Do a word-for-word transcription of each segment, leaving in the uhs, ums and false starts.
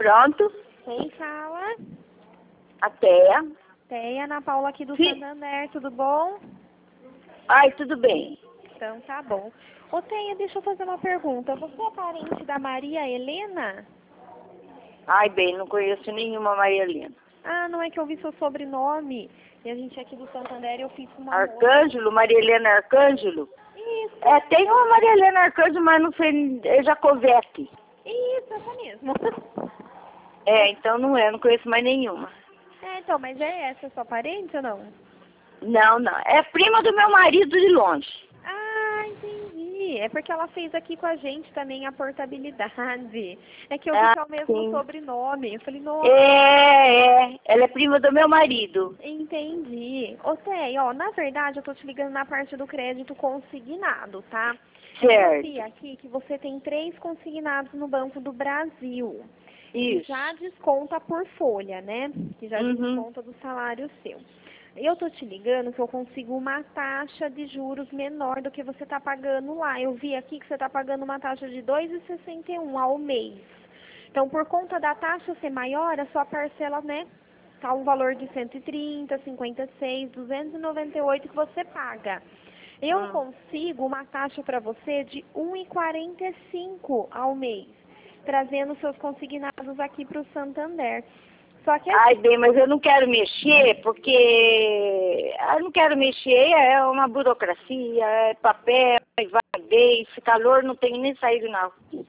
Pronto? Quem fala? A Teia. Teia, Ana Paula aqui do Sim. Santander, tudo bom? Ai, tudo bem. Então tá bom. Ô Teia, deixa eu fazer uma pergunta. Você é parente da Maria Helena? Ai, bem, não conheço nenhuma Maria Helena. Ah, não é que eu vi seu sobrenome. E a gente aqui do Santander, eu fiz uma... Arcângelo, Maria Helena Arcângelo? Isso. É, tem uma Maria Helena Arcângelo, mas não foi é Jacovete. Isso, essa mesmo. É, então não é, não conheço mais nenhuma. É, então, mas é essa sua parente ou não? Não, não. É prima do meu marido de longe. Ah, entendi. É porque ela fez aqui com a gente também a portabilidade. É que eu vi Ah, que é o mesmo sim. sobrenome. Eu falei, nossa. É, é. Ela é prima do meu marido. Entendi. Ô, Tei, ó, na verdade eu tô te ligando na parte do crédito consignado, tá? Eu vi Certo. aqui que você tem três consignados no Banco do Brasil. Que Isso. já desconta por folha, né? Que já Uhum. desconta do salário seu. Eu tô te ligando que eu consigo uma taxa de juros menor do que você tá pagando lá. Eu vi aqui que você tá pagando uma taxa de dois vírgula sessenta e um ao mês. Então, por conta da taxa ser maior, a sua parcela, né, tá um valor de cento e trinta, cinquenta e seis, duzentos e noventa e oito que você paga. Eu Hum. consigo uma taxa para você de um vírgula quarenta e cinco ao mês, trazendo seus consignados aqui para o Santander. Só que Ai, assim, bem, mas eu não quero mexer porque eu não quero mexer, é uma burocracia, é papel, e vai bem, esse calor não tenho nem saído na,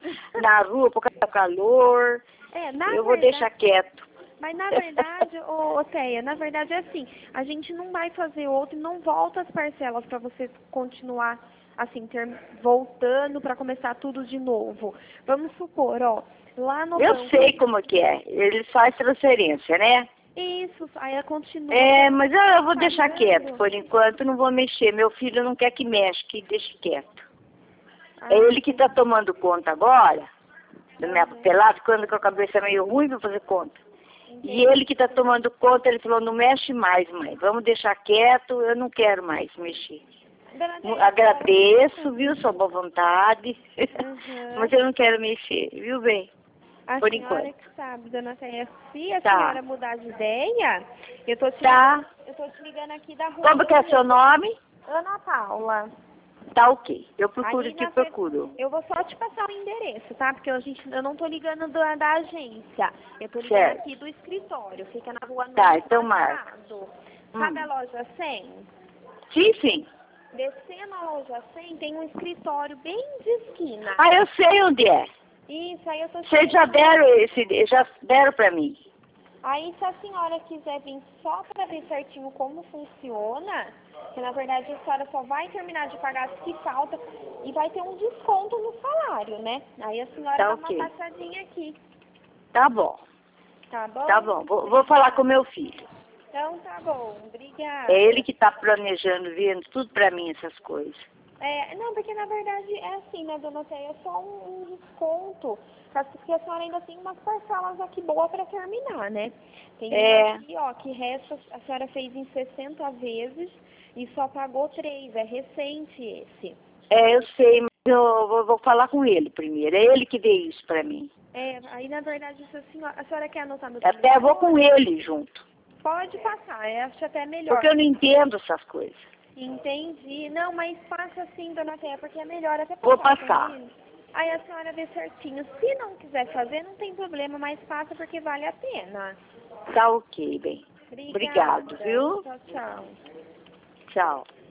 na rua por causa do calor. é, na Eu vou verdade, deixar quieto. mas na verdade, ô, ô Teia, na verdade é assim, a gente não vai fazer outro e não volta as parcelas para você continuar assim, ter, voltando para começar tudo de novo. Vamos supor, ó, lá no Eu banco. sei como que é, eles fazem transferência, né? Isso, aí continua. É, mas eu, eu vou deixar pagando. quieto, por enquanto não vou mexer. Meu filho não quer que mexa, que deixe quieto. Ah, É ele que está tomando conta agora, da minha Uhum. pelada, quando com a cabeça meio ruim para fazer conta. entendi. E ele que está tomando conta, ele falou, não mexe mais, mãe, vamos deixar quieto, eu não quero mais mexer. Dona Teia, Agradeço, viu, sua boa vontade, Uhum. mas eu não quero mexer, viu, bem? A Por senhora enquanto. que sabe, dona Teia, se a Tá. senhora mudar de ideia, eu tô te, Tá. ligando, eu tô te ligando aqui da rua. Como que é seu nome? Ana Paula. Tá ok. Eu procuro, Aí, te na ver... procuro. eu vou só te passar o endereço, tá? Porque a gente, eu não tô ligando da, da agência. Eu tô ligando Certo. aqui do escritório. Fica na rua Tá, Novo então marca. Machado. Sabe Hum. a loja cem? Sim, sim. Descendo a loja cem, tem um escritório bem de esquina. Ah, eu sei onde é. Isso, aí eu tô te Vocês já deram esse, já deram pra mim. Aí, se a senhora quiser vir só para ver certinho como funciona, que na verdade a senhora só vai terminar de pagar as que falta e vai ter um desconto no salário, né? Aí a senhora Tá dá ok. uma passadinha aqui, Tá bom. tá bom? Tá bom. Vou, vou falar com meu filho. Então tá bom, obrigada. É ele que tá planejando, vendo tudo pra mim, essas coisas. É, não, porque na verdade é assim, né, dona Teia, é só um, um desconto, porque a senhora ainda tem umas parcelas aqui boas para terminar, né? Tem É. uma aqui, ó, que resta, a senhora fez em sessenta vezes e só pagou três, é recente esse. É, eu sei, mas eu vou, vou falar com ele primeiro. É ele que deu isso pra mim. É, aí na verdade, se a senhora, a senhora quer anotar meu Até telefone? vou com ele junto. Pode passar, eu acho até melhor. Porque eu não entendo essas coisas. Entendi. Não, mas passa assim, dona Teia, porque é melhor até Vou passar com passar. ele. Aí a senhora vê certinho. Se não quiser fazer, não tem problema, mas passa porque vale a pena. Tá ok, bem. Obrigada. Obrigado, viu? Tchau, tchau. Tchau.